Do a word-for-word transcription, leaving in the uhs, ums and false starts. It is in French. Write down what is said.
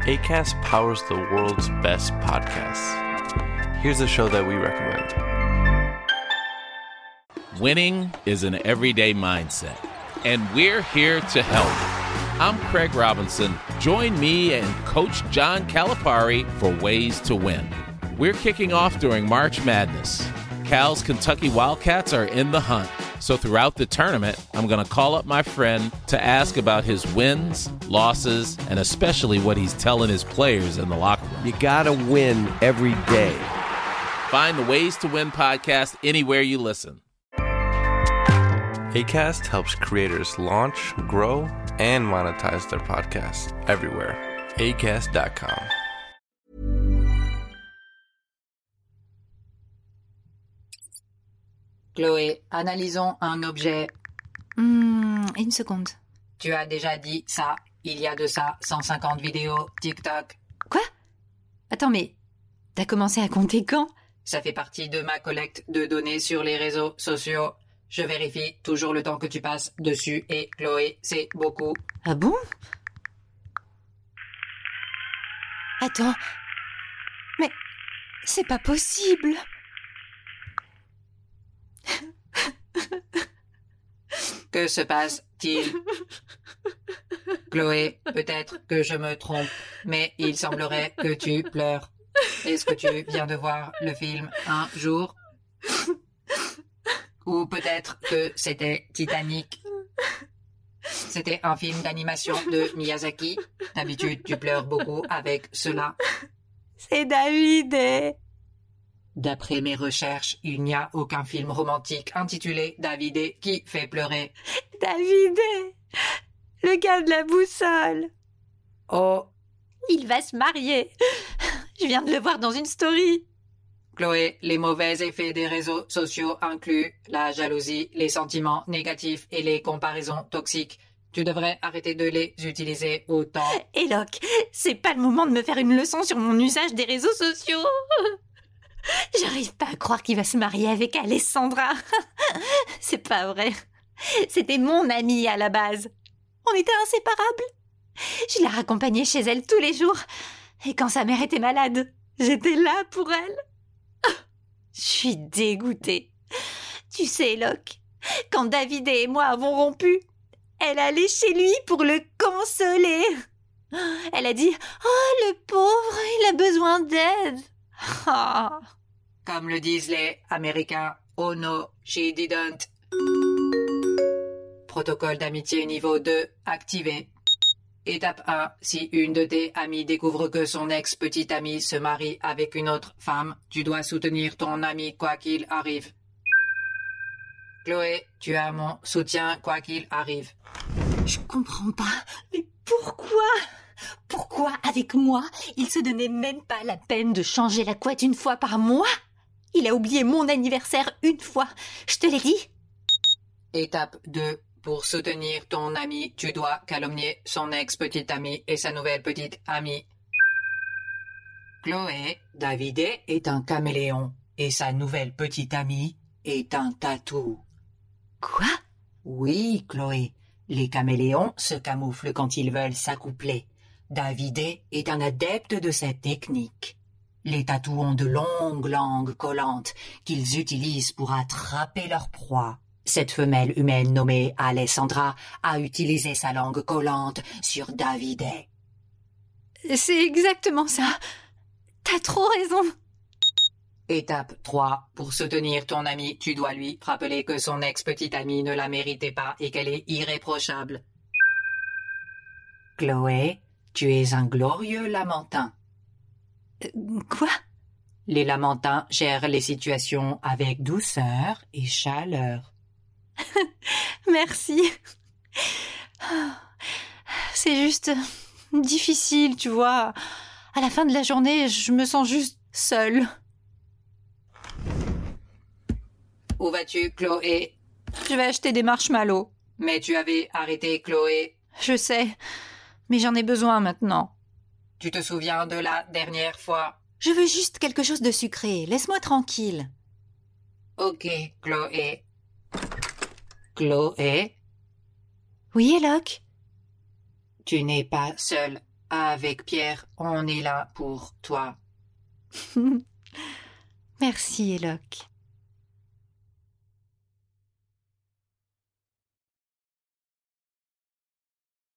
Acast powers the world's best podcasts. Here's a show that we recommend. Winning is an everyday mindset, and we're here to help. I'm Craig Robinson. Join me and Coach John Calipari for Ways to Win. We're kicking off during March Madness. Cal's Kentucky Wildcats are in the hunt. So throughout the tournament, I'm going to call up my friend to ask about his wins, losses, and especially what he's telling his players in the locker room. You got to win every day. Find the Ways to Win podcast anywhere you listen. Acast helps creators launch, grow, and monetize their podcasts everywhere. acast dot com. Chloé, analysons un objet. Hmm, une seconde. Tu as déjà dit ça, il y a de ça cent cinquante vidéos TikTok. Quoi? Attends, mais t'as commencé à compter quand? Ça fait partie de ma collecte de données sur les réseaux sociaux. Je vérifie toujours le temps que tu passes dessus et Chloé, c'est beaucoup. Ah bon? Attends. Mais c'est pas possible. Que se passe-t-il? Chloé, peut-être que je me trompe, mais il semblerait que tu pleures. Est-ce que tu viens de voir le film un jour? Ou peut-être que c'était Titanic. C'était un film d'animation de Miyazaki. D'habitude, tu pleures beaucoup avec cela. C'est David. D'après mes recherches, il n'y a aucun film romantique intitulé David qui fait pleurer. David, le gars de la boussole. Oh, il va se marier. Je viens de le voir dans une story. Chloé, les mauvais effets des réseaux sociaux incluent la jalousie, les sentiments négatifs et les comparaisons toxiques. Tu devrais arrêter de les utiliser autant. Et Locke, c'est pas le moment de me faire une leçon sur mon usage des réseaux sociaux. J'arrive pas à croire qu'il va se marier avec Alessandra. C'est pas vrai. C'était mon amie à la base. On était inséparables. Je la raccompagnais chez elle tous les jours. Et quand sa mère était malade, j'étais là pour elle. Je suis dégoûtée. Tu sais, Locke, quand David et moi avons rompu, elle allait chez lui pour le consoler. Elle a dit « Oh, le pauvre, il a besoin d'aide. Oh. » Comme le disent les Américains, « Oh no, she didn't. » Protocole d'amitié niveau deux activé. Étape un. Si une de tes amies découvre que son ex-petite amie se marie avec une autre femme, tu dois soutenir ton ami quoi qu'il arrive. Chloé, tu as mon soutien quoi qu'il arrive. Je comprends pas. Mais pourquoi? Pourquoi, avec moi, il se donnait même pas la peine de changer la couette une fois par mois? Il a oublié mon anniversaire une fois. Je te l'ai dit. Étape deux. Pour soutenir ton ami, tu dois calomnier son ex-petite amie et sa nouvelle petite amie. Chloé, David est un caméléon et sa nouvelle petite amie est un tatou. Quoi? Oui, Chloé. Les caméléons se camouflent quand ils veulent s'accoupler. David est un adepte de cette technique. Les tatous ont de longues langues collantes qu'ils utilisent pour attraper leur proie. Cette femelle humaine nommée Alessandra a utilisé sa langue collante sur David. C'est exactement ça. T'as trop raison. Étape trois. Pour soutenir ton ami, tu dois lui rappeler que son ex-petite amie ne la méritait pas et qu'elle est irréprochable. Chloé, tu es un glorieux lamentin. Euh, quoi? Les lamentins gèrent les situations avec douceur et chaleur. Merci. C'est juste difficile, tu vois. À la fin de la journée, je me sens juste seule. Où vas-tu, Chloé? Je vais acheter des marshmallows. Mais tu avais arrêté, Chloé. Je sais, mais j'en ai besoin maintenant. Tu te souviens de la dernière fois? Je veux juste quelque chose de sucré. Laisse-moi tranquille. Ok, Chloé. Chloé? Oui, Eloque? Tu n'es pas seule. Avec Pierre, on est là pour toi. Merci, Eloque.